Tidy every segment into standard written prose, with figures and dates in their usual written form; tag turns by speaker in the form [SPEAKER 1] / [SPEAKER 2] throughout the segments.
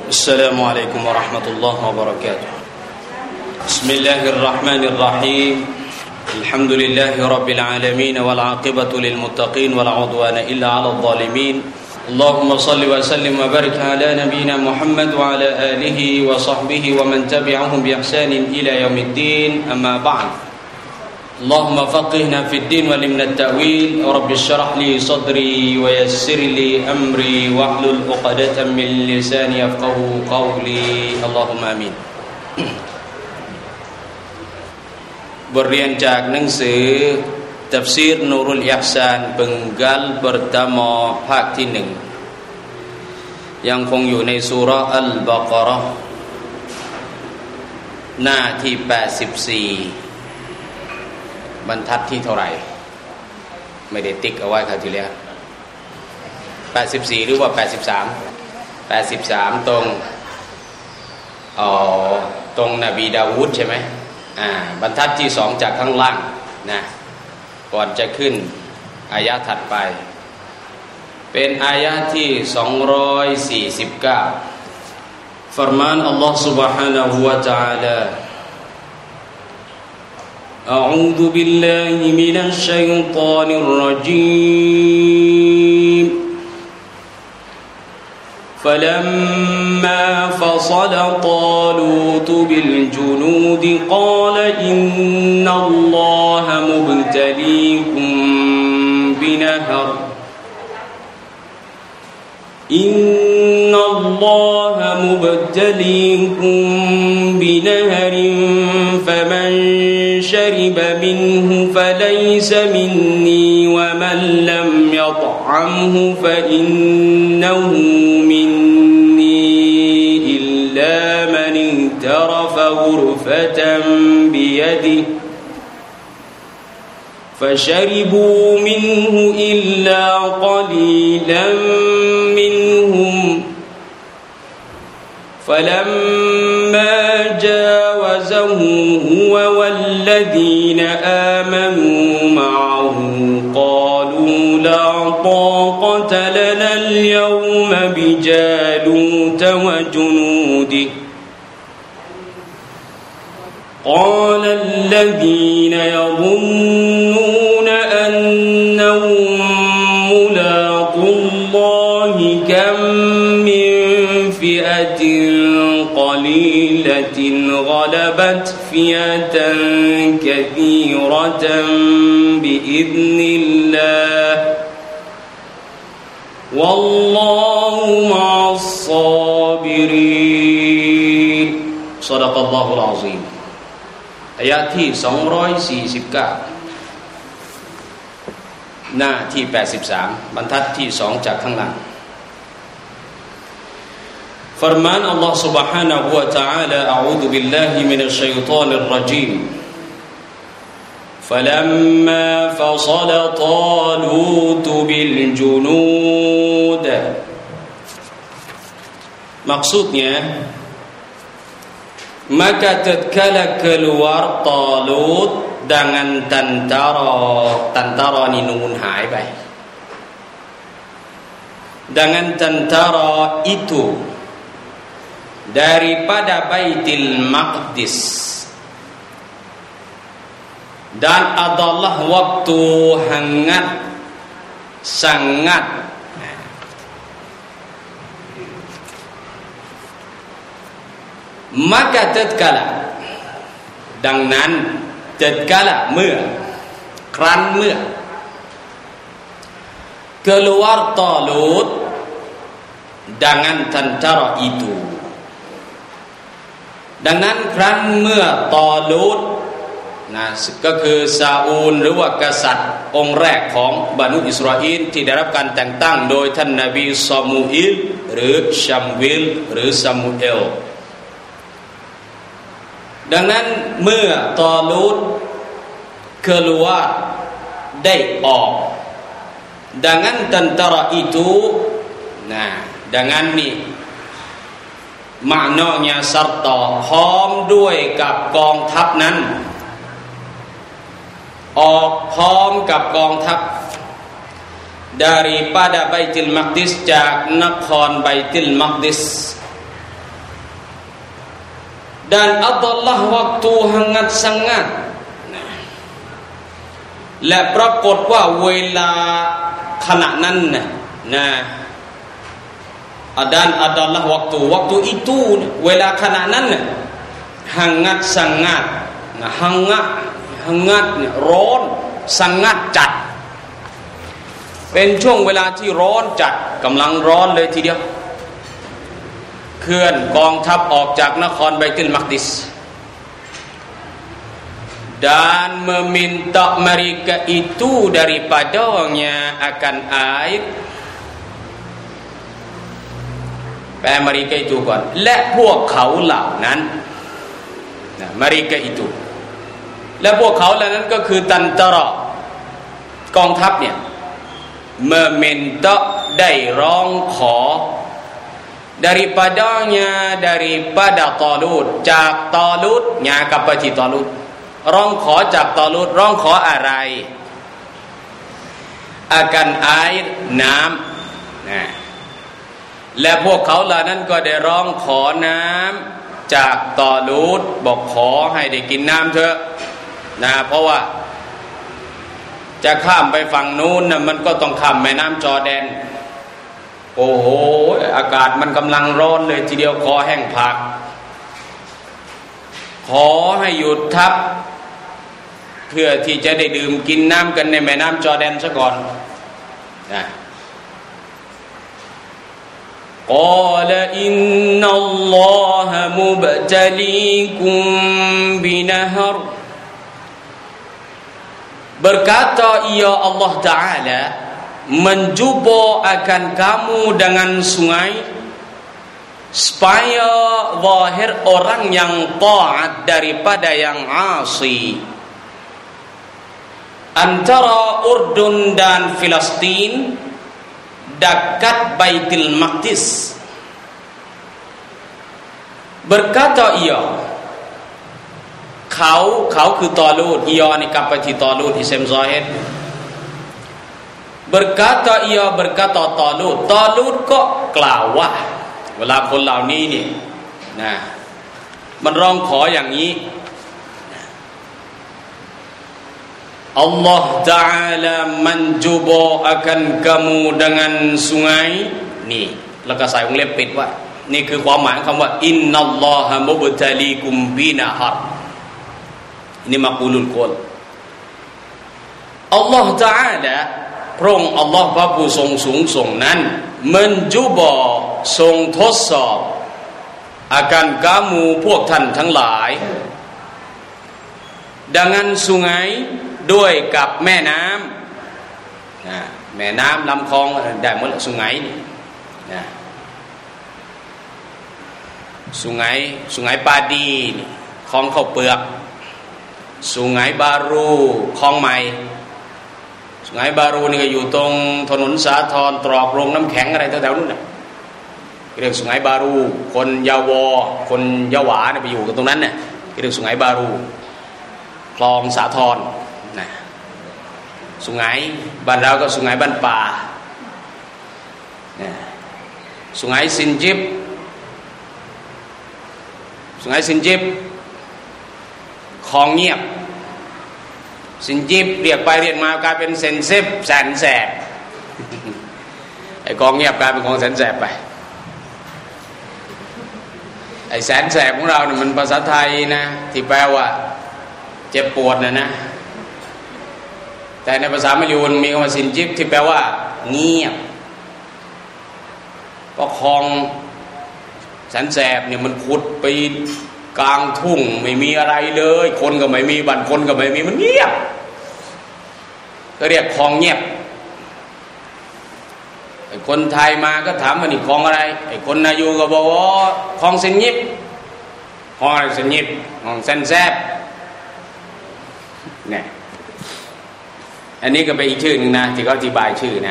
[SPEAKER 1] السلام عليكم ورحمة الله وبركاته بسم الله الرحمن الرحيم الحمد لله رب العالمين والعاقبة للمتقين ولا عدوان إلا على الظالمين اللهم صل وسلم وبارك على نبينا محمد وعلى آله وصحبه ومن تبعهم بإحسان إلى يوم الدين أما بعد اللهم فقهنا في الدين وعلمنا التأويل رب اشرح لي صدري ويسر لي أمري واحلل عقدة من لساني يفقهوا قولي اللهم آمين บทเรียนจากหนังสือตัฟซีรนูรุลอิห์ซาน penggal pertama ภาคที่ 1ยังคงอยู่ในซูเราะห์อัลบะเกาะเราะห์หน้าที่84บรรทัดที่เท่าไหร่ไม่ได้ติ๊กเอาไว้คราวที่แล้ว84หรือว่า83ตรงนบีดาวูดใช่ไหมบรรทัดที่2จากข้างล่างนะก่อนจะขึ้นอายะถัดไปเป็นอายะที่249 فرمان الله سبحانه وتعالى أعوذ بالله من الشيطان الرجيم فلما فصل طالوت بالجنود قال إن الله مبتليكم بنهر فمن شرب منه فليس مني ومن لم يطعمه فإنه مني إلا من اغترف غرفة بيده فشربوا منه إلا قليلا منهم فلما جاوزه هو والذين آمنوا معه قالوا لا طاقة لنا اليوم بجالوت وجنوده قال الذين يظنون أنهم ملاقو الله كم من فئة قليلة غلبت فئة كثيرة بإذن الله والله مع الصابرين صدق الله العظيم อายะที่249หน้าที่83บรรทัดที่2จากข้างล่าง فرمان الله سبحانه وتعالى أعوذ بالله من الشيطان الرجيم فلما فصل طالوت بالجنود maksudnya maka tatkala keluar Talut dengan tentara ni nun หายไป dengan tentara itu daripada Baitul Maqdis dan adalah waktu sangat maka tatkala ดังนั้น tatkala เมื่อครั้นเมื่อ keluar Talut dengan tentara itu ดังนั้นครั้นเมื่อตอลูตนะก็คือซาอูลหรือว่ากษัตริย์องค์แรกของบรรดาอิสราเอลที่ได้รับการแต่งตั้งโดยท่านนบีซามูเอลหรือชัมวิลหรือซามูเอลดังนั้นเมื่อตอลูตkeluarได้ออก dengan tentara itu nah denganนี่maknanya serta พร้อมด้วยกับกองทัพนั้นออกพร้อมกับกองทัพ daripada Baitul Maqdis จากนคร Baitul Maqdis dan adalah waktu hangat sangatและปรากฏว่าเวลาขณะนั้นนะdan adalah waktu itu เวลาขณะนั้นhangat sangat nah hangat ร้อนsangat จัดเป็นช่วงเวลาที่ร้อนจัดกำลังร้อนเลยทีเดียวเคลื่อนกองทัพออกจากนครไบตุลมักดิสdan meminta mereka itu daripadanya akan air แปล mereka itu ก่อนและพวกเขาเหล่านั้นนะ mereka itu และพวกเขาเหล่านั้นก็คือตันตระกองทัพเนี่ย meminta ได้ร้องขอ daripadanya daripada Talut จากตอลุตญากับปฏิตอลุตร้องขอจากตอลุตร้องขออะไรakan air น้ำนะและพวกเขาเหล่านั้นก็ได้ร้องขอน้ำจากตอลุตบอกขอให้ได้กินน้ำเถอะนะเพราะว่าจะข้ามไปฝั่งนู้นนะมันก็ต้องข้ามแม่น้ำจอร์แดนโอ้โหอากาศมันกำลังร้อนเลยทีเดียวคอแห้งผากขอให้หยุดทัพเพื่อที่จะได้ดื่มกินน้ำกันในแม่น้ำจอร์แดนซะก่อนนะقال إن الله مبتليكم بنهر berkata ia Allah Ta'ala mencuba akan kamu dengan sungai supaya zahir orang yang taat daripada yang asi antara Urdun dan Filistin dekat Baitul Maqdis berkata iaเขาคือตอลูดiaนี่กลับไปที่ตอลูดอิสมซอฮิดberkata ia berkata Talutก็กล่าวว่าเวลาคนเหล่านี้นี่นะมันร้องขออย่างนี้Allah Ta'ala mencoba akan kamu dengan sungai นี่แล้วก็ใส่วงเล็บปิดว่านี่คือความหมายของคำว่า Innallaha mubtalikum binahar นี่มะกูลุลกอล Allah Ta'ala พระองค์อัลลอฮ์พระผู้ทรงสูงส่งนั้นmencobaทรงทดสอบ akan kamu พวกท่านทั้งหลาย dengan sungai ด้วยกับแม่น้ำแม่น้ำลำคลองได้หมดละsungai sungai padi คลองข้าวเปลือกsungai baru คลองใหม่sungai baru นี่ก็อยู่ตรงถนนสาทรตรอกโรงน้ำแข็งอะไรแถวๆนู้นน่ะเรียกsungai baru คนยาวอคนยะหวาเนี่ยไปอยู่กันตรงนั้นน่ะเรียกsungai baru คลองสาทรนะsungaiบ้านเราก็sungaiบ้านป่าsungai Sinjib sungai Sinjib คลองเงียบSinjib เรียกไปเรียกมากลายเป็นเซนซิบแสนแสบไอ้คลองเงียบกลายเป็นคลองแสนแสบไปไอ้แสนแสบของเราเนี่ยมันภาษาไทยนะที่แปลว่าเจ็บปวดนะแต่ในภาษามลายูมีคำว่าสินจิบที่แปลว่าเงียบก็คลองแสนแสบเนี่ยมันขุดไปกลางทุ่งไม่มีอะไรเลยคนก็ไม่มีบ้านคนก็ไม่มีมันเงียบก็เรียกคลองเงียบไอ้คนไทยมาก็ถามว่านี่คลองอะไรไอ้คนนายูก็บอกว่าคลองเซนยิบคลองอะไรเซนยิบคลองแสนแสบเนี่ยอันนี้ก็เป็นอีกชื่อหนึ่งนะที่เขาอธิบายชื่อนะ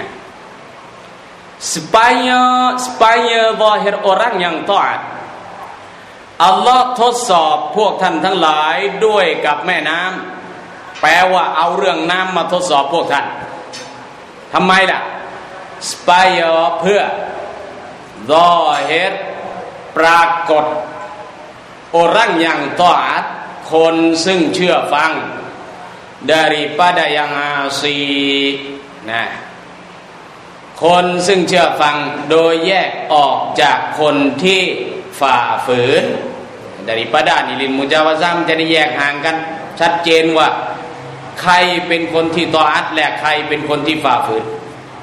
[SPEAKER 1] supaya zahir orang yang taat อัลลอฮ์ทดสอบพวกท่านทั้งหลายด้วยกับแม่น้ำแปลว่าเอาเรื่องน้ำมาทดสอบพวกท่านทำไมล่ะ supaya เพื่อ zahir ปรากฏ orang yang taat,คนซึ่งเชื่อฟัง daripada yang asi นะคนซึ่งเชื่อฟังโดยแยกออกจากคนที่ฝ่าฝืน daripada นี่ลินมุจาวะซะมันจะได้แยกห่างกันชัดเจนว่าใครเป็นคนที่ตออัตและใครเป็นคนที่ฝ่าฝืน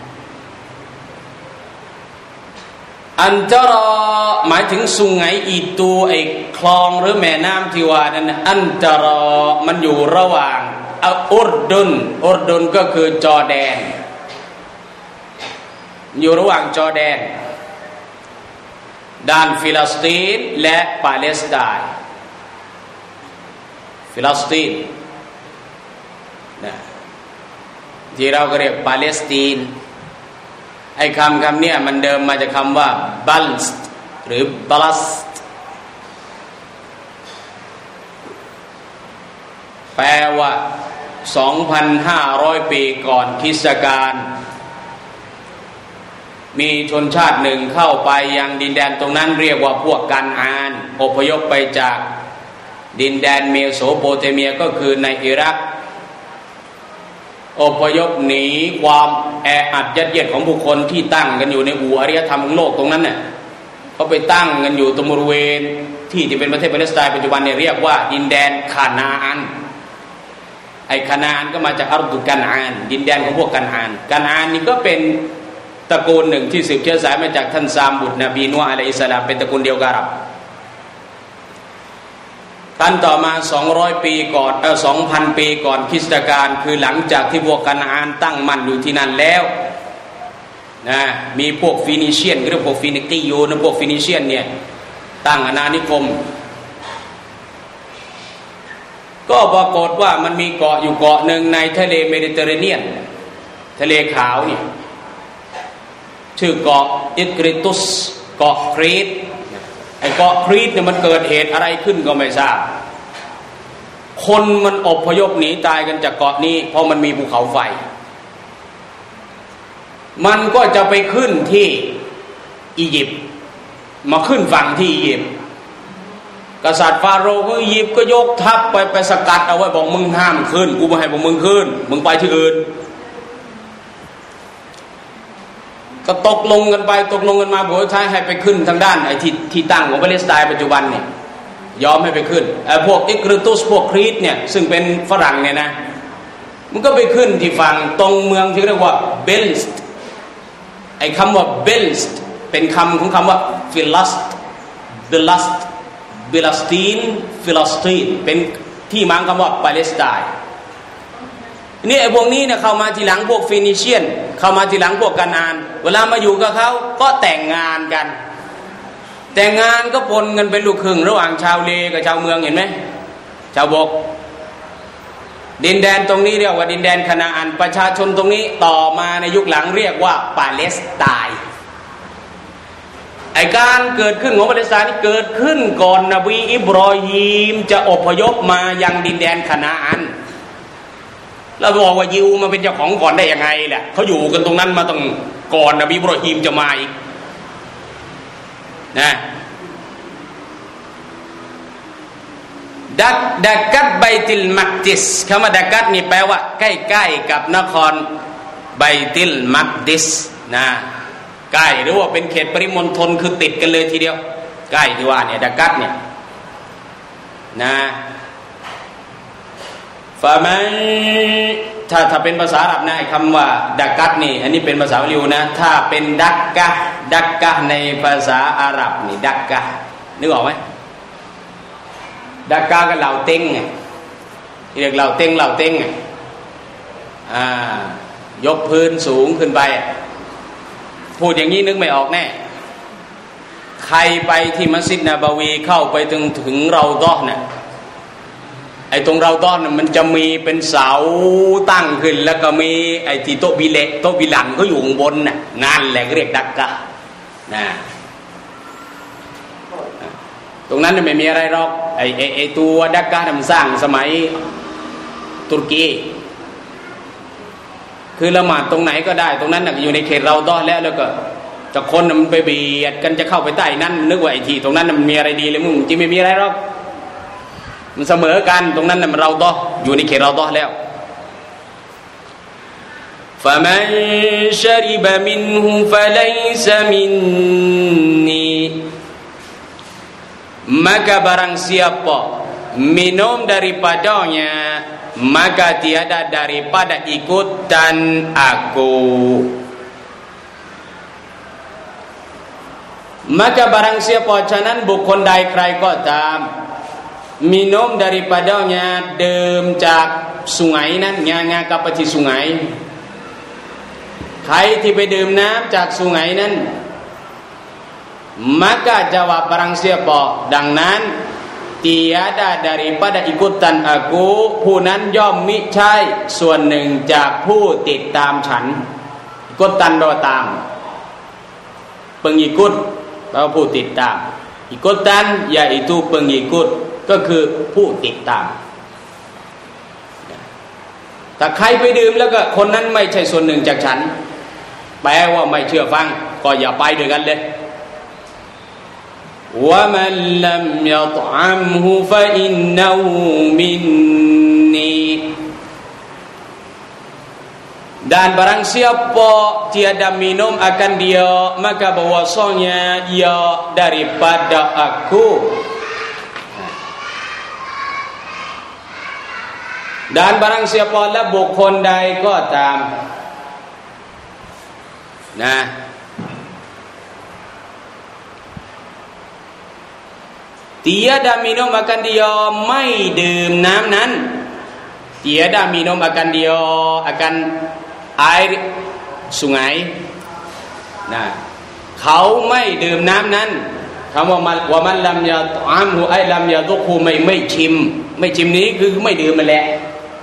[SPEAKER 1] อันตรอหมายถึงสุไหงอีตูไอ้คลองหรือแม่น้ำที่ว่านั้นอันตรอมันอยู่ระหว่างอุรดุนก็คือจอร์แดนอยู่ระหว่างจอร์แดนด้านฟิลิสตีนและปาเลสไตน์ฟิลิสตีนนะที่เราก็เรียกปาเลสไตน์ไอ้คำเนี่ยมันเดิมมาจากคำว่าบัลสต์หรือบัลสต์แปลว่า 2,500 ปีก่อนคริสตกาลมีชนชาติหนึ่งเข้าไปยังดินแดนตรงนั้นเรียกว่าพวกกันอานอพยพไปจากดินแดนเมโสโปเตเมียก็คือในอิรักอพยพหนีความแออัดยัดเยียดของบุคคลที่ตั้งกันอยู่ในอู่อารยธรรมของโลกตรงนั้นเนี่ยเขาไปตั้งกันอยู่ตรงบริเวณที่เป็นประเทศปาเลสไตน์ปัจจุบันเนี่ยเรียกว่าดินแดนคานาอันไอ้คานาอันก็มาจากอัรดุกันอานดินแดนของพวกกันอานนี่ก็เป็นตระกูลหนึ่งที่สืบเชื้อสายมาจากท่านซามบุตรนบีนูฮ์อะลัยฮิสสลามเป็นตระกูลเดียวกับอาหรับขั้นต่อมา200 ปีก่อน 2,000 ปีก่อนคริสตกาลคือหลังจากที่พวกกันอานตั้งมั่นอยู่ที่นั่นแล้วนะมีพวกฟินิเชียนหรือพวกฟินิกียูนะพวกฟินิเชียนเนี่ยตั้งอาณานิคมก็ปรากฏว่ามันมีเกาะอยู่เกาะหนึ่งในทะเลเมดิเตอร์เรเนียนทะเลขาวนี่ชื่อเกาะอิกริตุสเกาะครีตไอ้เกาะครีตเนี่ยมันเกิดเหตุอะไรขึ้นก็ไม่ทราบคนมันอพยพหนีตายกันจากเกาะนี้เพราะมันมีภูเขาไฟมันก็จะไปขึ้นที่อียิปต์มาขึ้นฝั่งที่อียิปต์กษัตริย์ฟาโรห์ของอียิปต์ก็ยกทัพไปสกัดเอาไว้บอกมึงห้ามขึ้นกูไม่ให้พวกมึงขึ้นมึงไปที่อื่นก็ตกลงกันมาผลท้ายให้ไปขึ้นทางด้านไอ้ที่ตั้งของปาเลสไตน์ปัจจุบันเนี่ยยอมให้ไปขึ้นพวกอิกริตุสพวกครีตเนี่ยซึ่งเป็นฝรั่งเนี่ยนะมันก็ไปขึ้นที่ฝั่งตรงเมืองที่เรียกว่าเบลส์ไอ้คำว่าเบลส์เป็นคำของคำว่าฟิลัสตีนเป็นที่มาของคำว่าปาเลสไตน์นี่ไอ้พวกนี้เนี่ยเข้ามาทีหลังพวกฟินิเชียนเข้ามาทีหลังพวกกันอานเวลามาอยู่กับเขาก็แต่งงานกันแต่งงานก็ปนกันเป็นลูกครึ่งระหว่างชาวเลกับชาวเมืองเห็นไหมชาวบกดินแดนตรงนี้เรียกว่าดินแดนคานาอันประชาชนตรงนี้ต่อมาในยุคหลังเรียกว่าปาเลสไตน์ไอ้การเกิดขึ้นของปาเลสไตน์นี่เกิดขึ้นก่อนนบีอิบรอฮีมจะอพยพมายังดินแดนคานาอันแล้วบอกว่ายิวมาเป็นเจ้าของก่อนได้ยังไงแหละเขาอยู่กันตรงนั้นมาตั้งก่อนนบีอิบรอฮีมจะมาอีกนะดักกัตไบติลมักดิสคำว่าดักกัตนี่แปลว่าใกล้ๆกับนครไบติลมักดิสนะใกล้หรือว่าเป็นเขตปริมณฑลคือติดกันเลยทีเดียวใกล้ที่ว่าเนี่ยดักกัตเนี่ยนะฟะมันถ้าเป็นภาษาอาหรับนะคำว่าดักกัตนี่อันนี้เป็นภาษาบาลีนะถ้าเป็นดักกะในภาษาอาหรับนี่ดักกะนึกออกไหมดักกะกับเหล่าเต็งไงเรียกเหล่าเต็งไงยกพื้นสูงขึ้นไปพูดอย่างนี้นึกไม่ออกแน่ใครไปที่มัสยิดนบาวีเข้าไปถึงเราดอเนี่ยไอ้ตรงเราต้อนมันจะมีเป็นเสาตั้งขึ้นแล้วก็มีไอ้ที่โต๊ะบิลันเขาอยู่ข้างบนน่ะนั่นแหละเรียกดักกะนะตรงนั้นไม่มีอะไรหรอกไอ้ตัวดักกะมันสร้างสมัยตุรกีคือละหมาดตรงไหนก็ได้ตรงนั้นน่ะอยู่ในเขตเราต้อนแล้วก็จะคนมันไปเบียดกันจะเข้าไปใต้นั้นนึกว่าไอ้ที่ตรงนั้นมันมีอะไรดีเลยมึงจริงไม่มีอะไรหรอกมันเสมอกันตรงนั้นน่ะมันเราดออยู่ในเขตเราดอแล้วفمن شرب منه فليس مني maka barang siapa minum daripadanya maka tiada daripada ikutan aku maka barang siapa ฉะนั้นบุคคลใดใครก็ตามminum daripadanya ดื่มจากสุไหงนั้นงากับปฏิสุไหงใครที่ไปดื่มน้ำจากสุไหงนั้น maka jawab barang siapa ดังนั้น tiada daripada ikutan aku ผู้นั้นย่อมมิใช่ส่วนหนึ่งจากผู้ติดตามฉัน ikutan แปลว่าตาม pengikut แปลว่าผู้ติดตาม ikutan yaitu pengikut ก็คือผู้ติดตามถ้าใครไปดื่มแล้วก็คนนั้นไม่ใช่ส่วนหนึ่งจากฉันแปลว่าไม่เชื่อฟังก็อย่าไปด้วยกันเลยว่ามันลัมยะตอัมฮุฟะอินนะฮูมินนี dan barang siapa tiada minum akan dia maka bahwasanya ia daripada aku dan barang siapa lah บุคคลใดก็ตามนะtiada minum akan dia ไม่ดื่มน้ำนั้น tiada minum akan dia akan air sungai นะเขาไม่ดื่มน้ำนั้นคำว่ามันลัมยะตอัมฮุไอลัมยะซุกุไม่ชิมนี้คือไม่ดื่มมาแหละ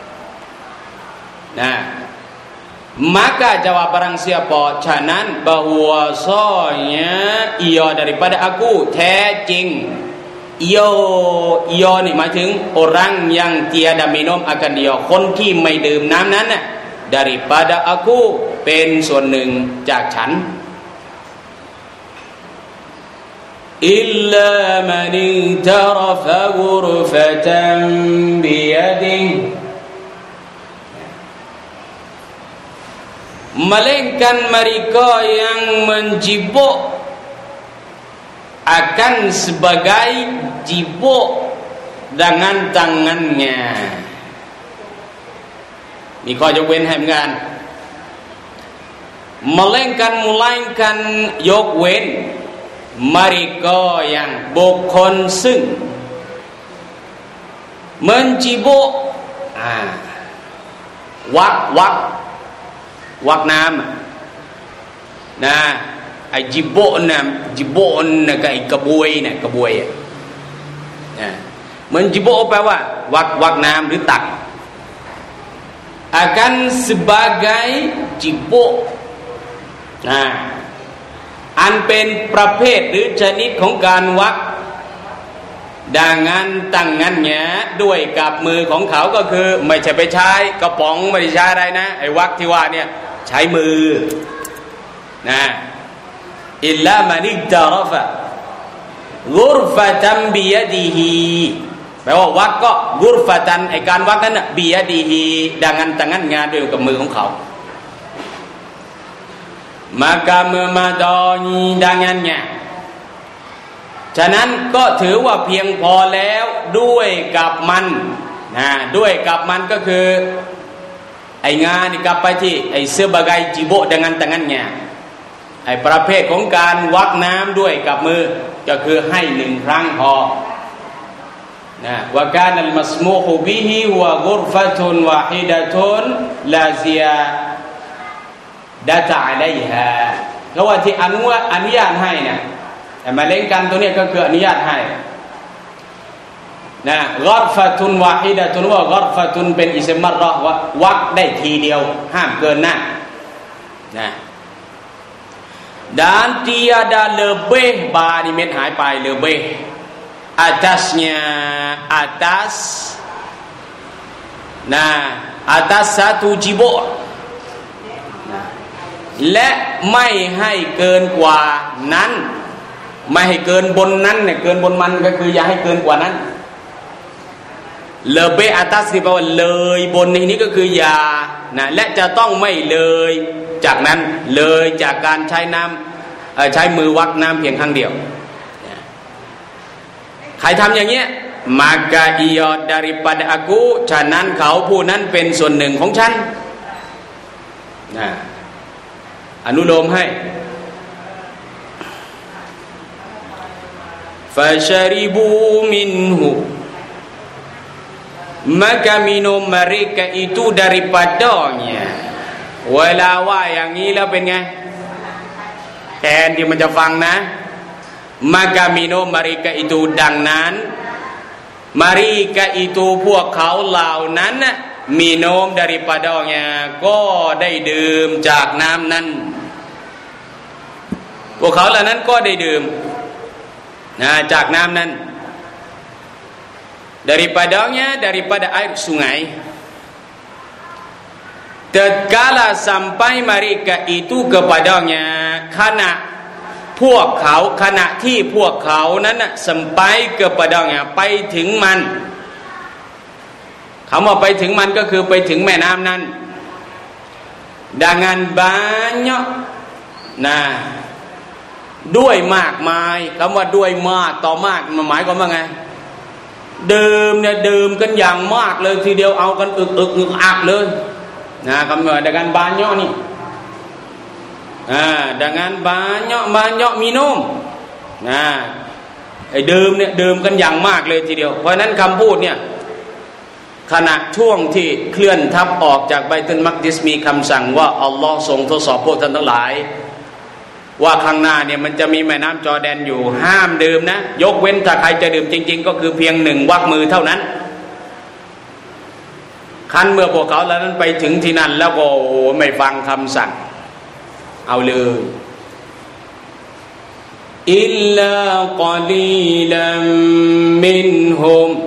[SPEAKER 1] นะmaka jawab barang siapa ฉะนั้น bahwasanya ia daripada aku แท้จริง ia นี่หมายถึง orang yang tiada minum akan dia คนที่ไม่ดื่มน้ำนั้นน่ะ daripada aku เป็นส่วนหนึ่งจากฉัน illa man tarafa ghurfatan biyadihi melainkan mereka yang menjibuk akan sebagai jibuk dengan tangannya มีข้อยกเว้นให้เหมือนกัน melainkan ยกเว้น mereka yang บุคคลซึ่ง menjibuk วักน้ำนะไอ้จิโบนะกับไอ้กระบวยนะกระบวยมันจิโบแปลว่าวักน้ำหรือตัก akan sebagai จิโบอันเป็นประเภทหรือชนิดของการวักdengan tangannya ด้วยกับมือของเขาก็คือไม่ใช่ไปใช้กระป๋องไม่ได้ใช้อะไรนะไอ้วักที่ว่าเนี่ยใช้มือนะอิลลามันอิตารฟะกุรฟะตัมบิยะดีฮีแปลว่าวักก็กุรฟะตันไอ้การวักนั้นน่ะบิยะดีฮีdengan tangannya ด้วยกับมือของเขา maka memadai dengannya ฉะนั้นก็ถือว่าเพียงพอแล้วด้วยกับมันนะด้วยกับมันก็คือไอ้งานนี่กลับไปที่ไอ้ sebagai jibo dengan tangannya ไอ้ประเภทของการวักน้ำด้วยกับมือก็คือให้1ครั้งพอนะว่าการอัลมัสมูฮุบิฮิวะกุรฟะตุนวาฮิดะตุนลาซิยาดะตะอะลัยฮาก็ว่าที่อนุญาตให้เนี่ยแต่มาเล่นกันตัวนี้ก็คืออนุญาตให้นะกัรฟะตุนวาฮิดะตุนว่ากัรฟะตุนเป็นอิสมัรเราะห์วักได้ทีเดียวห้ามเกินนั้นนะ dan tiada lebih ba นี่เม็ดหายไป lebih atasnya atas nah atas satu jibo และไม่ให้เกินกว่านั้นไม่ให้เกินบนนั้นเนี่ยเกินบนมันก็คืออย่าให้เกินกว่านั้นเลเบอาตัสที่แปลว่าเลยบนในนี้ก็คืออย่านะและจะต้องไม่เลยจากนั้นเลยจากการใช้น้ำใช้มือวักน้ำเพียงครั้งเดียวใครทำอย่างเงี้ยmaka ia daripada aku ฉะนั้นเขาผู้นั้นเป็นส่วนหนึ่งของฉันนะอนุโลมให้ fasharibu minhu maka minum mereka itu daripadanya เวลาว่าอย่างนี้แล้วเป็นไงแทนที่มันจะฟังนะ maka minum mereka itu ดังนั้นmereka itu พวกเขาเหล่านั้นminum daripadanya ก็ได้ดื่มจากน้ำนั้นพวกเขาเหล่านั้นก็ได้ดื่มจากน้ำนั้น daripadanya daripada air sungai tatkala sampai mereka itu kepadanya พวกเขาขณะที่พวกเขานั้นsampai kepadanya ไปถึงมันคำว่าไปถึงมันก็คือไปถึงแม่น้ำนั้น dengan banyak ด้วยมากมายคำว่าด้วยมากต่อมากมันหมายความว่าไงดื่มเนี่ยดื่มกันอย่างมากเลยทีเดียวเอากันอึกอักเลยคำว่า dengan banyak นี่dengan banyak minum ไอ้ดื่มเนี่ยดื่มกันอย่างมากเลยทีเดียวเพราะนั้นคำพูดเนี่ยขณะช่วงที่เคลื่อนทัพออกจากไบตุลมักดิสมีคำสั่งว่าอัลลอฮ์ทรงทดสอบพวกท่านทั้งหลายว่าข้างหน้าเนี่ยมันจะมีแม่น้ำจอร์แดนอยู่ห้ามดื่มนะยกเว้นถ้าใครจะดื่มจริงๆก็คือเพียง1วักมือเท่านั้นคันเมื่อพวกเขาเหล่านั้นไปถึงที่นั่นแล้วก็ไม่ฟังคำสั่งเอาเลยอิลลากอลีลัมมินฮุม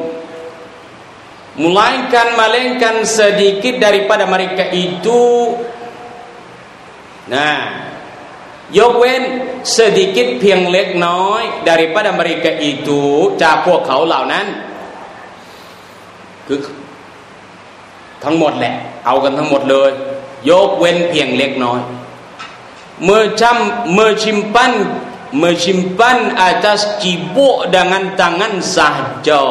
[SPEAKER 1] melainkan sedikit daripada mereka itu ยกเว้น sedikit เพียงเล็กน้อย daripada mereka itu จากพวกเขาเหล่านั้นคือทั้งหมดแหละเอากันทั้งหมดเลยยกเว้นเพียงเล็กน้อยmenyimpan atas cibuk dengan tangan sahaja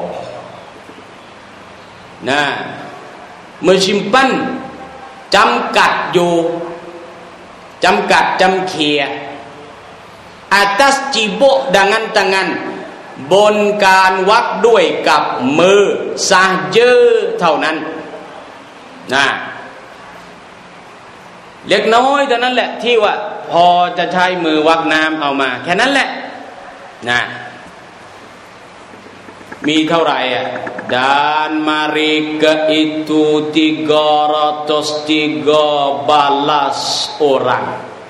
[SPEAKER 1] menyimpan จำกัดอยู่จำกัดจำเขีย atas cibuk dengan tangan บนการวักด้วยกับมือ sahaja เท่านั้นเล็กน้อยเท่านั้นแหละที่ว่าพอจะใช้มือวักน้ำเอามาแค่นั้นแหละมีเท่าไหร่dan mereka itu 313 orang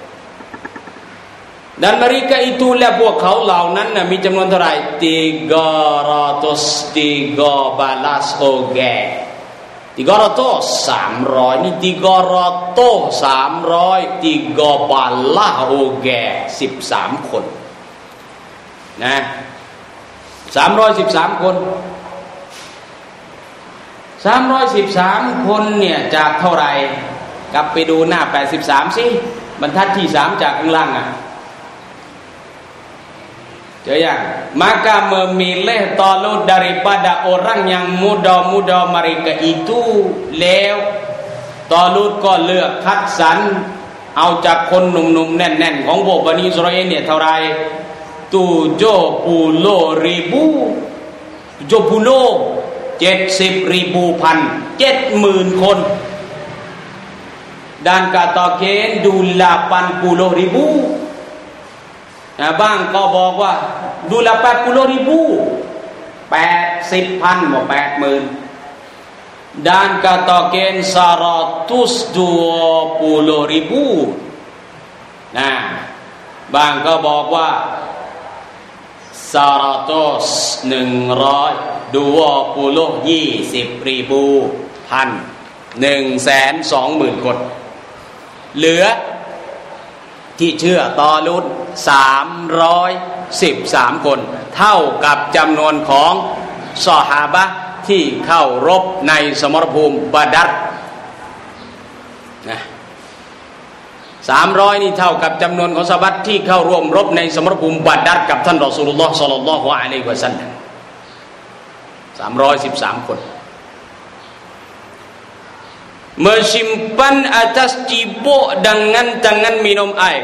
[SPEAKER 1] dan mereka itu และพวกเขาเหล่านั้นมีจำนวนเท่าไหร่313 orang 300 300นี่300 313 13 คน313 คน313 คนเนี่ยจากเท่าไหร่กลับไปดูหน้า83สิบรรทัดที่3จากข้างล่างเจอยัง maka memilih Talut daripada orang yang muda-muda mereka itu แล้วตอลูดก็เลือกคัดสรรเอาจากคนหนุ่มๆแน่นๆของพวกบันิอิสราเอลเนี่ยเท่าไหร่70,000 พัน 70,000 คนdan katakan 80,000 บางก็บอกว่าดูละ 80,000 80,000 บอก 80,000 dan katakan 120,000 บางก็บอกว่า100 20,000 พัน 120,000 คนเหลือที่เชื่อตอลุด313 คนเท่ากับจำนวนของซอฮาบะห์ที่เข้ารบในสมรภูมิบาดัรนะ300นี่เท่ากับจำนวนของซอฮาบะห์ที่เข้าร่วมรบในสมรภูมิบาดัรกับท่านรอซูลุลลอฮ์ศ็อลลัลลอฮุอะลัยฮิวะซัลลัม313 คนmenyimpan atas cibuk dengan tangan minum air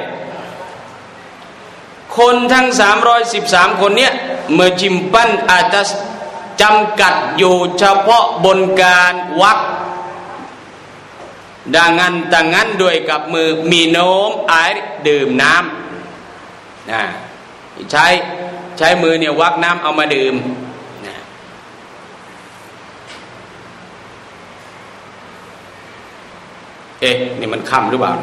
[SPEAKER 1] คนทั้ง313 คนเนี้ย menyimpan atas จำกัดอยู่เฉพาะบนการวักdengan tangan ด้วยกับมือ minum air ดื่มน้ำนะใช้มือเนี่ยวักน้ำเอามาดื่มนี่มันค่ำหรือเปล่า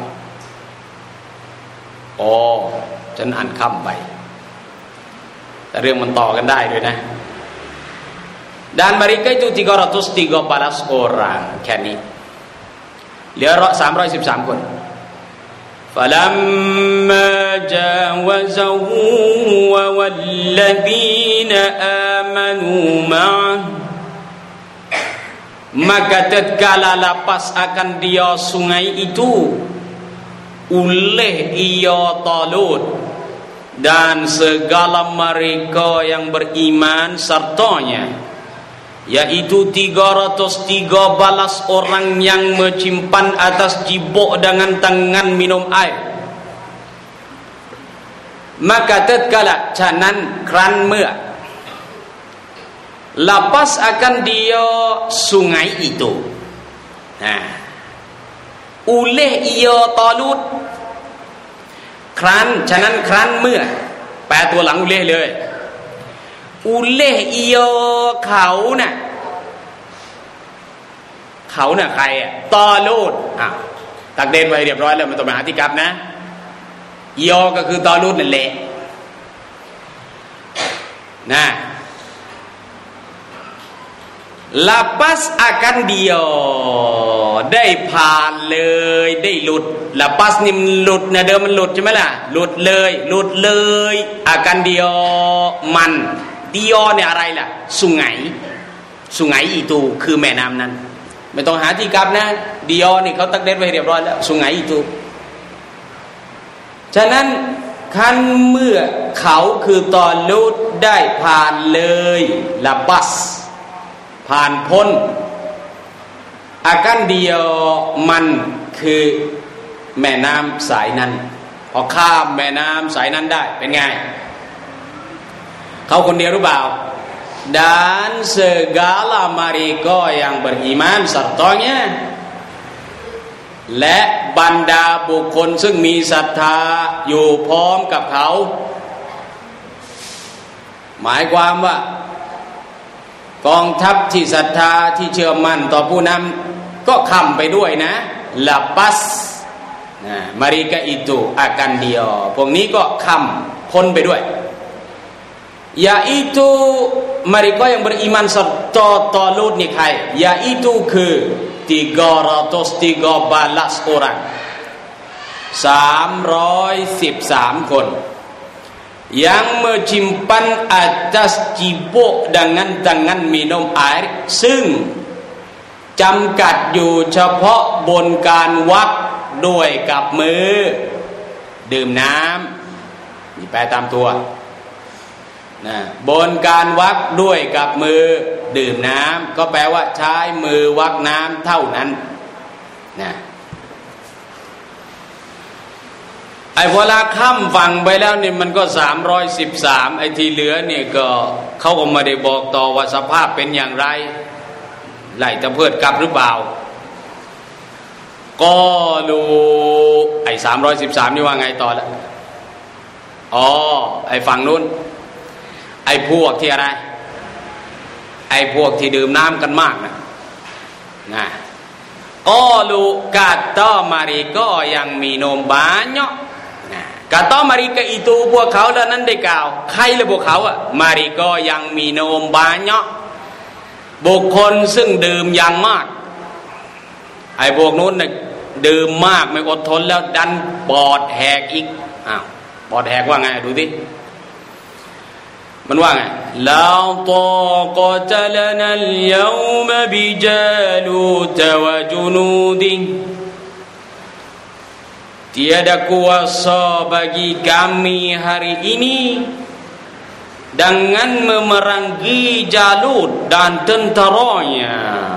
[SPEAKER 1] อ๋อฉันอ่านค่ำไปแต่เรื่องมันต่อกันได้ด้วยนะ dan mereka itu 313 orang แค่นี้เหลือ313 คน falamma jawazahu wa walladzina amanu ma'ah maka tatkala lepas akan dia sungai itu oleh ia Talut dan segala mereka yang beriman sertanya, yaitu 313 orang yang menyimpan atas cibuk dengan tangan minum air. Maka tatkala ฉะนั้นครั้นเมื่อlepas akan dia sungai itu oleh ia Talut ครั้นฉะนั้นครั้นเมื่อแปลตัวหลังolehเลย oleh ia เขาน่ะใครอ่ะตอลูดตักเดนไว้เรียบร้อยแล้วมันต้องมาหาที่กลับนะia ก็คือตอลูดนั่นแหละนะlepas akan dia ได้ผ่านเลยได้หลุด lepas นี่มันหลุดนะเดิมมันหลุดใช่ไหมล่ะหลุดเลย akan dia มัน dia เนี่ยอะไรล่ะsungai itu คือแม่น้ำนั้นไม่ต้องหาที่กลับนะ dia นี่เขาตักเด็ดไว้เรียบร้อยแล้วsungai itu ฉะนั้นคันเมื่อเขาคือตอลูดได้ผ่านเลย lepasผ่านพ้นอาการเดียวมันคือแม่น้ำสายนั้นพอข้ามแม่น้ำสายนั้นได้เป็นไงเขาคนเดียวหรือเปล่า dan segala mereka yang beriman sertanya และบรรดาบุคคลซึ่งมีศรัทธาอยู่พร้อมกับเขาหมายความว่ากองทัพที่ศรัทธาที่เชื่อมั่นต่อผู้นำก็ค้ำไปด้วยนะ lepas mereka itu akan dia พวกนี้ก็ค้ำพ้นไปด้วย yaitu mereka yang beriman serta Talut นี่ใคร yaitu คือ313 orang 313 คนyang menyimpan atas cibuk dengan tangan minum air ซึ่งจำกัดอยู่เฉพาะบนการวักด้วยกับมือดื่มน้ำนี่แปลตามตัวนะบนการวักด้วยกับมือดื่มน้ำก็แปลว่าใช้มือวักน้ำเท่านั้นนะไอ้เวลาข้ามฝั่งไปแล้วเนี่ยมันก็313ไอ้ที่เหลือเนี่ยก็เขาก็ไม่ได้บอกต่อว่าสภาพเป็นอย่างไรไล่ตะเพิดกลับหรือเปล่าก็รู้ไอ้313นี่ว่าไงต่อละไอ้ฝั่งนู้นไอ้พวกที่อะไรไอ้พวกที่ดื่มน้ำกันมากนะก็รู้kata mereka yang minum banyak kata mereka itu พวกเขาแล้วนั้นได้กล่าวใครละพวกเขาmereka yang minum banyak บุคคลซึ่งดื่มอย่างมากไอ้พวกนู้นเนี่ยดื่มมากไม่อดทนแล้วดันปอดแหกอีกปอดแหกว่าไงดูสิมันว่าไงลาตากะตะลานัลยาวมะบิจาลูตะวะจุนูดิtiada kuasa bagi kami hari ini dengan memerangi Jalut dan tentaranya.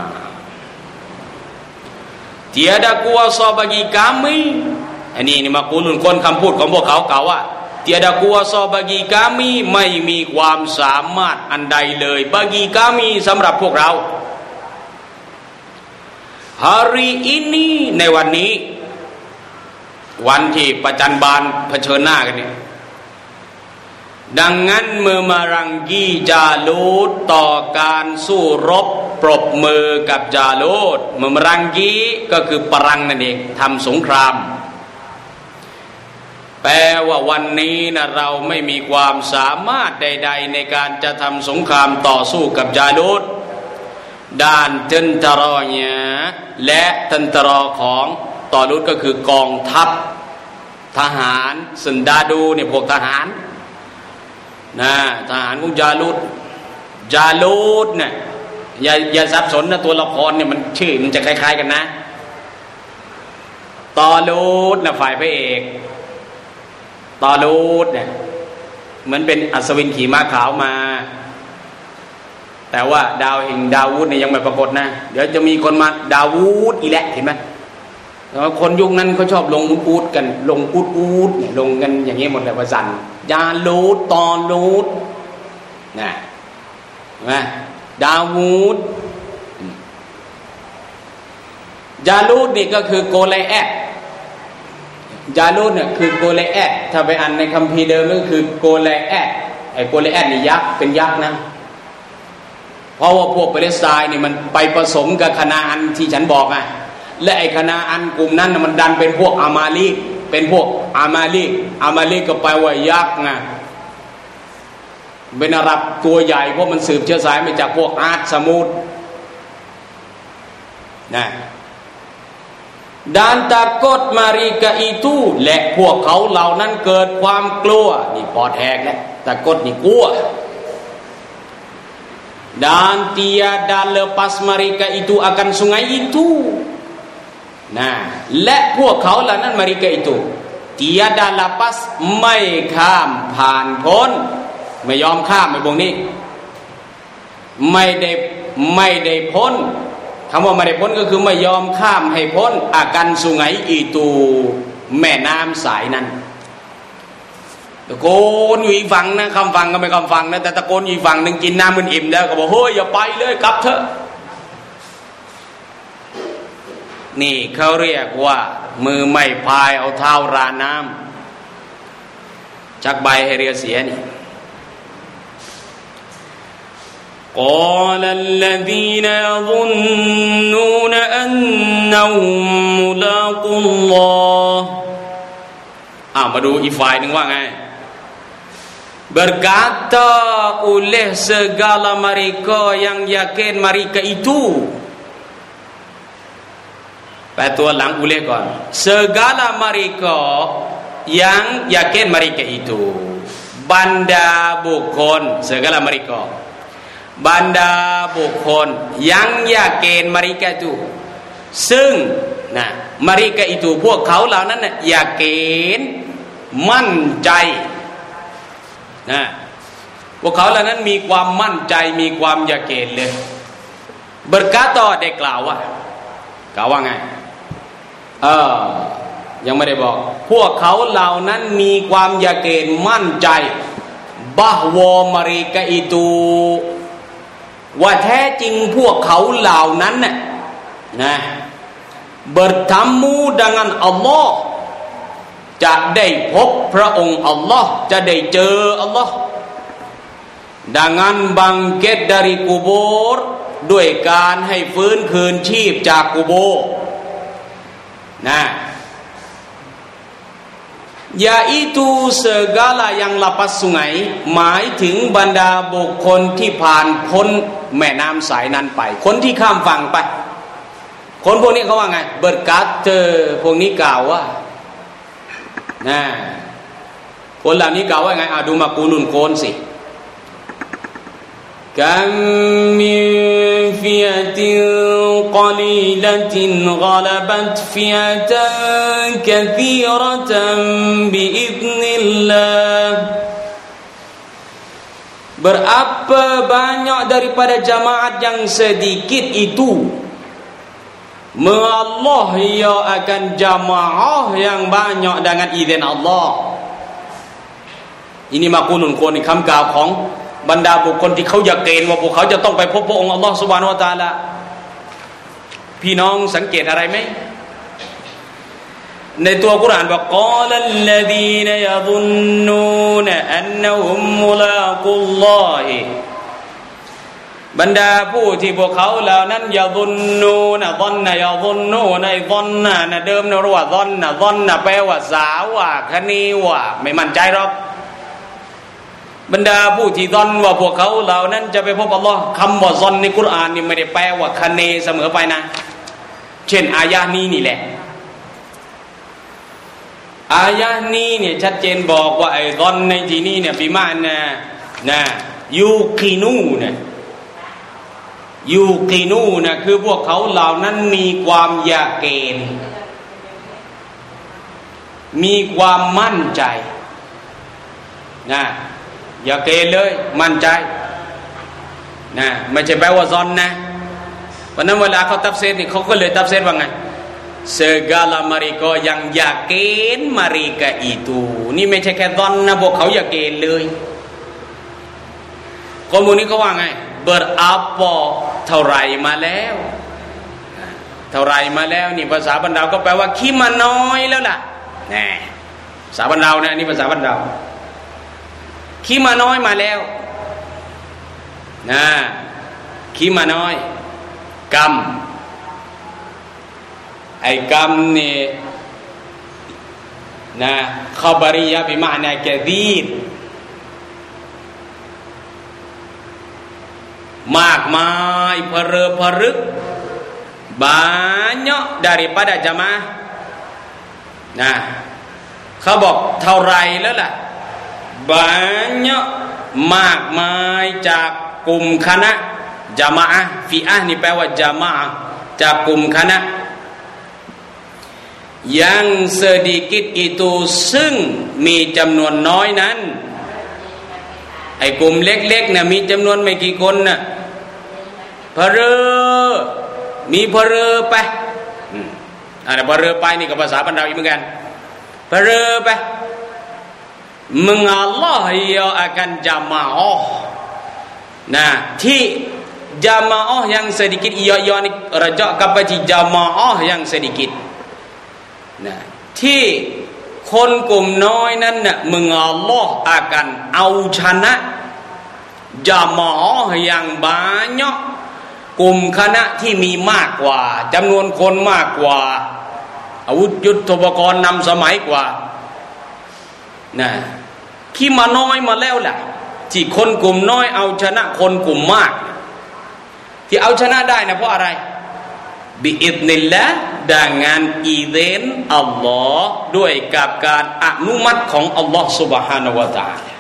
[SPEAKER 1] Tiada kuasa bagi kami. Ini makulun kon คำพูดของพวกเขากล่าวว่า tiada kuasa bagi kami ไม่มีความสามารถอันใดเลย bagi kami สำหรับพวกเรา hari ini ในวันนี้วันที่ประจันบานเผชิญหน้ากันเนี่ยดังนั้นmemerangi Jalutต่อการสู้รบปรบมือกับจาลูดmemerangiก็คือปรังนั่นเองทำสงครามแปลว่าวันนี้นะเราไม่มีความสามารถใดๆในการจะทำสงครามต่อสู้กับจาลูดด้านเทนตรอเนี่ยและเทนตรอของตอลูดก็คือกองทัพทหารสันดาดูเนี่ยพวกทหารนะทหารของจาลูดเนี่ยอย่าสับสนนะตัวละครเนี่ยมันชื่อมันจะคล้ายๆกันนะตอลูดนะฝ่ายพระเอกตอลูดเนี่ยเหมือนเป็นอัศวินขี่ม้าขาวมาแต่ว่าดาวแห่งดาวูดเนี่ยยังไม่ปรากฏนะเดี๋ยวจะมีคนมาดาวูดอีแหละเห็นไหมแล้วคนยุคนั้นเขาชอบลงอูดกันลงอูดเนี่ยลงกันอย่างนี้หมดเลยว่าสันยาลูดตอลูดนะเห็นไหมดาวูดยาลูดนี่ก็คือโกไลแอดยาลูดเนี่ยคือโกไลแอดถ้าไปอ่านในคัมภีร์เดิมก็คือโกไลแอดไอ้โกไลแอดนี่ยักษ์เป็นยักษ์นะเพราะว่าพวกปาเลสไตน์นี่มันไปผสมกับคณาอันที่ฉันบอกไงและไอ้คณาอันกลุ่มนั้นมันดันเป็นพวกอามาลีเป็นพวกอามาลีก็แปลว่ายักษ์ไงเป็นอาหรับตัวใหญ่เพราะมันสืบเชื้อสายมาจากพวกอาร์ตสมุทรนะdan takut mereka itu และพวกเขาเหล่านั้นเกิดความกลัวนี่ปอดแหกแล้วtakutนี่กลัว dan tiada lepas mereka itu akan sungai itu nah และพวกเขาเหล่านั้น mereka itu tiada lepas ไม่ข้ามผ่านพ้นไม่ยอมข้ามไอ้พวกนี้ไม่ได้พ้นคำว่าไม่ได้พ้นก็คือไม่ยอมข้ามให้พ้นอากันสุไงอีตูแม่น้ำสายนั้นตะโกนอยู่อีกฝั่งนะคำฟังก็ไม่คำฟังนะแต่ตะโกนอยู่อีกฝั่งหนึ่งกินน้ำมันอิ่มแล้วก็บอกเฮ้ยอย่าไปเลยกลับเถอะนี่เขาเรียกว่ามือไม่พายเอาเท้าราน้ำจักใบให้เรือเสียนี่قال الذين يظنون أنهم ملاقو الله มาดูอีกฝ่ายหนึ่งว่าไง berkata oleh segala mereka yang yakin mereka itu แปลตัวหลังอุเลก่อน segala mereka yang yakin mereka itu บรรดาบุคคล segala merekaบรรดาบุคคลยังยาเกณฑ์มาริกาituซึ่งนะมาริกาituพวกเขาเหล่านั้นน่ะยาเกณฑ์มั่นใจนะพวกเขาเหล่านั้นมีความมั่นใจมีความยาเกณฑ์เลยberkataได้กล่าวว่าไงยังไม่ได้บอกพวกเขาเหล่านั้นมีความยาเกณฑ์มั่นใจbahwa mereka ituว่าแท้จริงพวกเขาเหล่านั้นน่ะนะ bertemu dengan Allah จะได้พบพระองค์อัลลอฮ์จะได้เจออัลลอฮ์ dengan bangkit dari kubur ด้วยการให้ฟื้นคืนชีพจากกุโบร์นะyaitu segala yang lepas sungai หมายถึงบรรดาบุคคลที่ผ่านพ้นแม่น้ำสายนั้นไปคนที่ข้ามฝั่งไปคนพวกนี้เขาว่าไงเบิดกัตเตอร์พวกนี้กล่าวว่านะคนเหล่านี้กล่าวว่าไงดูมากูลุนโกนสิ كم من فئة قليلة غلبت فئة كثيرة بإذن الله. Berapa banyak daripada jamaat yang sedikit itu, Allah ia akan jamaah yang banyak dengan izin Allah. Ini makulunคนคำกล่าวของบรรดาบุคคลที่เขาอยากเกณฑ์ว่าพวกเขาจะต้องไปพบพระองค์อัลลอฮฺซุบฮานะฮูวะตะอาลาพี่น้องสังเกตอะไรไหมในตัวกุรอานบอกกอลัลลดีนยะซุนนูนอันนะฮุมมุลากุลลอฮิบรรดาผู้ที่พวกเขาเหล่านั้นยะซุนนูนซอนนะยะซุนนูนไอ้ซอนนะเดิมนะรู้ว่าซอนนะแปลว่าสาวว่าคะนีว่าไม่มั่นใจหรอกบรรดาผู้ที่ซอนว่าพวกเขาเหล่านั้นจะไปพบอัลลอฮ์คำว่าซอนในกุรอานนี่ไม่ได้แปลว่าคะเนเสมอไปนะเช่นอายะห์นี้นี่แหละอายะห์นี้เนี่ยชัดเจนบอกว่าไอ้ซอนในที่นี้เนี่ยบิมานะยูกินูนะคือพวกเขาเหล่านั้นมีความยาเกณฑ์มีความมั่นใจนะอย่าเกณฑ์เลยมั่นใจนะไม่ใช่แปลว่าซอนนะเพราะนั้นเวลาเขาตัฟซีรนี่เขาก็เลยตัฟซีรว่าไง segala mereka yang yakin mereka itu นี่ไม่ใช่แค่ซอนนะพวกเขาอย่าเกณฑ์เลยข้อมูลนี้เขาว่าไงberapa เท่าไรมาแล้วเท่าไรมาแล้วนี่ภาษาบรรดาก็แปลว่าขี้มาน้อยแล้วล่ะแน่ภาษาบรรดาเนี่ยนี่ภาษาบรรดาขี้มาน้อยมาแล้วนะขี้มาน้อยกรรมไอ้กรรมนี่นะขบารียะบิมานะกะซีรมากมายperลึกbanyak daripada jamaah nahเขาบอกเท่าไรแล้วล่ะbanyakมากมายจากกลุ่มคณะจามะอะห์ฟิอะห์นี่แปลว่าจามะอะห์จากกลุ่มคณะyang sedikit ituซึ่งมีจำนวนน้อยนั้นไอ้กลุ่มเล็กๆน่ะมีจำนวนไม่กี่คนน่ะมีเพรอไปเพรอไปนี่ก็ภาษาบ้านเราอีกเหมือนกันเพรอไปmengalah ia akan jamaah nahที่jamaah yang sedikit ia ni rajak kepada jamaah yang sedikit nahที่คนกลุ่มน้อยนั้นน่ะmengalah akanเอาชนะjamaah yang banyakกลุ่มคณะที่มีมากกว่าจำนวนคนมากกว่าอาวุธยุทโธปกรณ์นำสมัยกว่านะที่มาน้อยมาแล้วล่ะที่คนกลุ่มน้อยเอาชนะคนกลุ่มมากที่เอาชนะได้นะเพราะอะไรบิอิซนิลลาห์dengan izinอัลลอฮ์ด้วยกับการอนุมัติของอัลลอฮ์ Subhanahu wa Ta'ala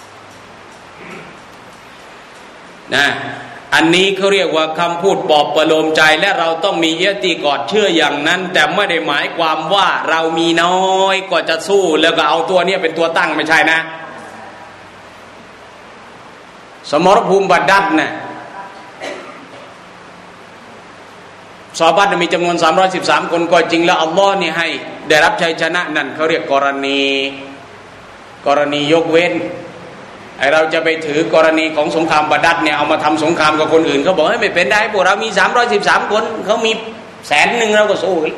[SPEAKER 1] นะอันนี้เขาเรียกว่าคำพูดปลอบประโลมใจและเราต้องมีอิอติกอดเชื่ออย่างนั้นแต่ไม่ได้หมายความว่าเรามีน้อยก็จะสู้แล้วก็เอาตัวนี้เป็นตัวตั้งไม่ใช่นะสมรภูมิบัดดัดนะซอฮาบะห์มีจำนวน313คนก็จริงแล้วอัลลอฮ์นี่ให้ได้รับชัยชนะนั่นเขาเรียกกรณียกเว้นไอเราจะไปถือกรณีของสงครามบัดดัดเนี่ยเอามาทำสงครามกับคนอื่นเขาบอกให้ไม่เป็นได้พวกเรามี313คนเขามี100,000เราก็สู้กัน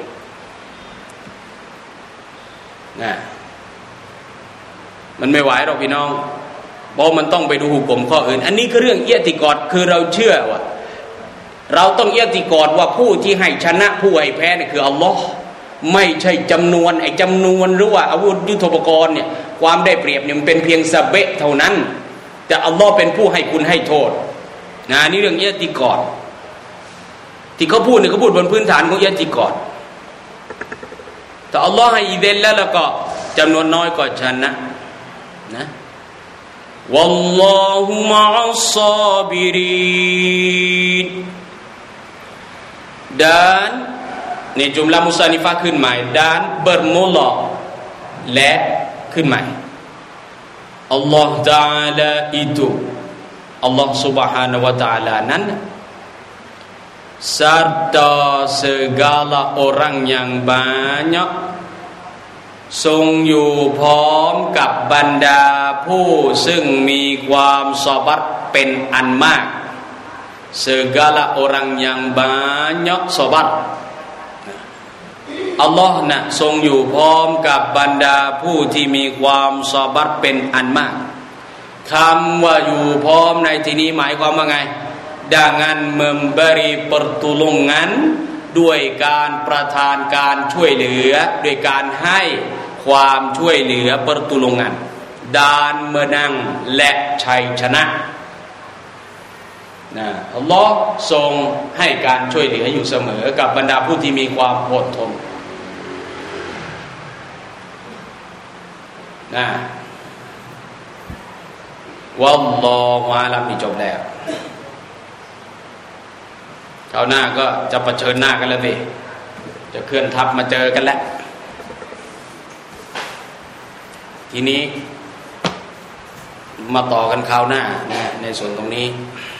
[SPEAKER 1] นะมันไม่ไหวหรอกพี่น้องเพราะมันต้องไปดูหุกมข้ออื่นอันนี้คือเรื่องอิอติกอดคือเราเชื่อว่าเราต้องอิอติกอดว่าผู้ที่ให้ชนะผู้ให้แพ้เนี่ยคืออัลลอฮ์ไม่ใช่จำนวนหรือว่าอาวุธยุทโธปกรณ์เนี่ยความได้เปรียบเนี่ยมันเป็นเพียงสะเบะเท่านั้นแต่อัลลอฮ์เป็นผู้ให้คุณให้โทษนะนี่เรื่องอิอติกอดที่เขาพูดเนี่ยเขาพูดบนพื้นฐานของอิอติกอดแต่อัลลอฮ์ให้อิเดนแล้วก็จำนวนน้อยก็ชนะนะ wallahu ma'as sabirin. Danในjumlah musannifahขึ้นใหม่ dan bermula และขึ้นใหม่ Allah Ta'ala itu Allah Subhanahu Wa Ta'ala นั้น serta segala orang yang banyak ทรงอยู่พร้อมกับบรรดาผู้ซึ่งมีความซอบัรเป็นอันมาก segala orang yang banyak sabar อัลลอฮ์นะทรงอยู่พร้อมกับบรรดาผู้ที่มีความซอบัรเป็นอันมากคำว่าอยู่พร้อมในที่นี้หมายความว่าไง dengan memberi pertolongan ด้วยการประทานการช่วยเหลือด้วยการให้ความช่วยเหลือ pertolongan dan menang และชัยชนะนะอัลลอฮ์ทรงให้การช่วยเหลืออยู่เสมอกับบรรดาผู้ที่มีความอดทนนะวัลลอฮุอาลัมนี่จบแล้วคราวหน้าก็จะเผชิญหน้ากันแล้วสิจะเคลื่อนทัพมาเจอกันแล้วทีนี้มาต่อกันคราวหน้านะในส่วนตรงนี้